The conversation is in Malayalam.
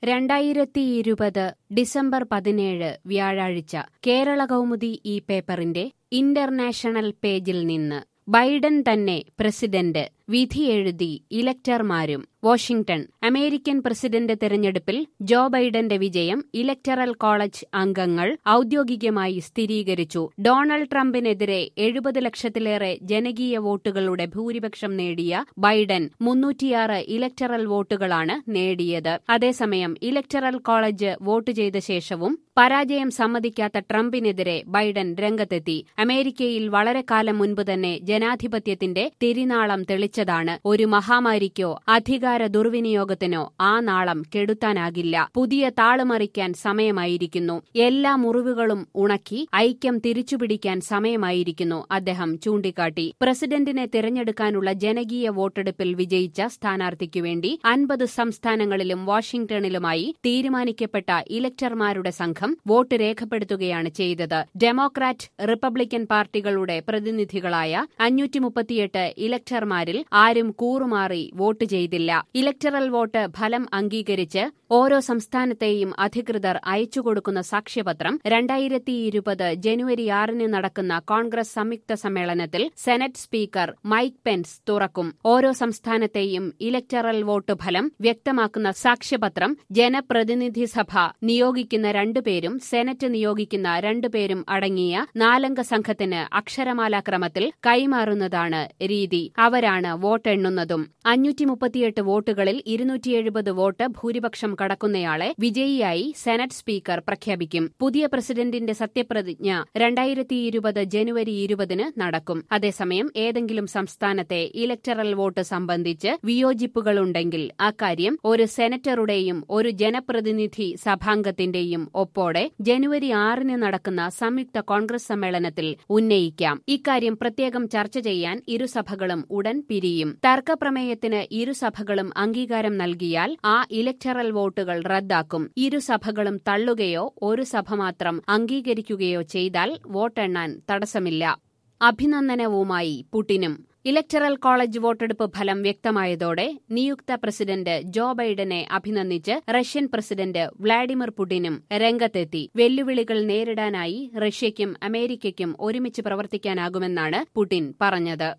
2020 ഡിസംബർ 17 വ്യാഴാഴ്ച കേരള കൗമുദി ഈ പേപ്പറിന്റെ ഇന്റർനാഷണൽ പേജിൽ നിന്ന് ബൈഡൻ തന്നെ പ്രസിഡന്റ് വിധിയെഴുതി ഇലക്ടർമാരും. വാഷിംഗ്ടൺ. അമേരിക്കൻ പ്രസിഡന്റ് തെരഞ്ഞെടുപ്പിൽ ജോ ബൈഡന്റെ വിജയം ഇലക്ടറൽ കോളേജ് അംഗങ്ങൾ ഔദ്യോഗികമായി സ്ഥിരീകരിച്ചു. ഡൊണാൾഡ് ട്രംപിനെതിരെ 70 ലക്ഷത്തിലേറെ ജനകീയ വോട്ടുകളുടെ ഭൂരിപക്ഷം നേടിയ ബൈഡൻ 306 ഇലക്ടറൽ വോട്ടുകളാണ് നേടിയത്. അതേസമയം ഇലക്ടറൽ കോളേജ് വോട്ട് ചെയ്ത ശേഷവും പരാജയം സമ്മതിക്കാത്ത ട്രംപിനെതിരെ ബൈഡൻ രംഗത്തെത്തി. അമേരിക്കയിൽ വളരെ കാലം മുൻപ് തന്നെ ജനാധിപത്യത്തിന്റെ തിരിനാളം തെളിച്ചതാണ്. ഒരു മഹാമാരിക്കോ അധികാര ദുർവിനിയോഗത്തിനോ ആ നാളം കെടുത്താനാകില്ല. പുതിയ താളുമറിക്കാൻ സമയമായിരിക്കുന്നു. എല്ലാ മുറിവുകളും ഉണക്കി ഐക്യം തിരിച്ചുപിടിക്കാൻ സമയമായിരിക്കുന്നു, അദ്ദേഹം ചൂണ്ടിക്കാട്ടി. പ്രസിഡന്റിനെ തിരഞ്ഞെടുക്കാനുള്ള ജനകീയ വോട്ടെടുപ്പിൽ വിജയിച്ച സ്ഥാനാർത്ഥിക്കുവേണ്ടി 50 സംസ്ഥാനങ്ങളിലും വാഷിംഗ്ടണിലുമായി തീരുമാനിക്കപ്പെട്ട ഇലക്ടർമാരുടെ സംഘം വോട്ട് രേഖപ്പെടുത്തുകയാണ് ചെയ്തത്. ഡെമോക്രാറ്റ്, റിപ്പബ്ലിക്കൻ പാർട്ടികളുടെ പ്രതിനിധികളായ 538 ഇലക്ടർമാരിൽ ആരും കൂറുമാറി വോട്ട് ചെയ്തില്ല. ഇലക്ടറൽ വോട്ട് ഫലം അംഗീകരിച്ച് ഓരോ സംസ്ഥാനത്തെയും അധികൃതർ അയച്ചുകൊടുക്കുന്ന സാക്ഷ്യപത്രം 2020 ജനുവരി 6 നടക്കുന്ന കോൺഗ്രസ് സംയുക്ത സമ്മേളനത്തിൽ സെനറ്റ് സ്പീക്കർ മൈക്ക് പെൻസ് തുറക്കും. ഓരോ സംസ്ഥാനത്തെയും ഇലക്ടറൽ വോട്ട് ഫലം വ്യക്തമാക്കുന്ന സാക്ഷ്യപത്രം ജനപ്രതിനിധി സഭ നിയോഗിക്കുന്ന 2 പേരും സെനറ്റ് നിയോഗിക്കുന്ന 2 പേരും അടങ്ങിയ 4-അംഗ സംഘത്തിന് അക്ഷരമാലാക്രമത്തിൽ കൈമാറുന്നതാണ് രീതി. അവരാണ് വോട്ടെണ്ണുന്നതും. 538 വോട്ടുകളിൽ 270 വോട്ട് ഭൂരിപക്ഷം കടക്കുന്നയാളെ വിജയിയായി സെനറ്റ് സ്പീക്കർ പ്രഖ്യാപിക്കും. പുതിയ പ്രസിഡന്റിന്റെ സത്യപ്രതിജ്ഞ 2020 ജനുവരി 20 നടക്കും. അതേസമയം ഏതെങ്കിലും സംസ്ഥാനത്തെ ഇലക്ടറൽ വോട്ട് സംബന്ധിച്ച് വിയോജിപ്പുകളുണ്ടെങ്കിൽ അക്കാര്യം ഒരു സെനറ്ററുടെയും ഒരു ജനപ്രതിനിധി സഭാംഗത്തിന്റെയും ഒപ്പോടെ ജനുവരി 6 നടക്കുന്ന സംയുക്ത കോൺഗ്രസ് സമ്മേളനത്തിൽ ഉന്നയിക്കാം. ഇക്കാര്യം പ്രത്യേകം ചർച്ച ചെയ്യാൻ ഇരുസഭകളും ഉടൻ പിരിയും. തർക്കപ്രമേയത്തിന് ഇരുസഭകളും അംഗീകാരം നൽകിയാൽ ആ ഇലക്ടറൽ വോട്ടുകൾ റദ്ദാക്കും. ഇരുസഭകളും തള്ളുകയോ ഒരു സഭ മാത്രം അംഗീകരിക്കുകയോ ചെയ്താൽ വോട്ടെണ്ണാൻ തടസ്സമില്ല. അഭിനന്ദനവുമായി പുടിനും. ഇലക്ടറൽ കോളേജ് വോട്ടെടുപ്പ് ഫലം വ്യക്തമായതോടെ നിയുക്ത പ്രസിഡന്റ് ജോ ബൈഡനെ അഭിനന്ദിച്ച് റഷ്യൻ പ്രസിഡന്റ് വ്ളാഡിമിർ പുടിനും രംഗത്തെത്തി. വെല്ലുവിളികൾ നേരിടാനായി റഷ്യയ്ക്കും അമേരിക്കയ്ക്കും ഒരുമിച്ച് പ്രവർത്തിക്കാനാകുമെന്നാണ് പുടിൻ പറഞ്ഞത്.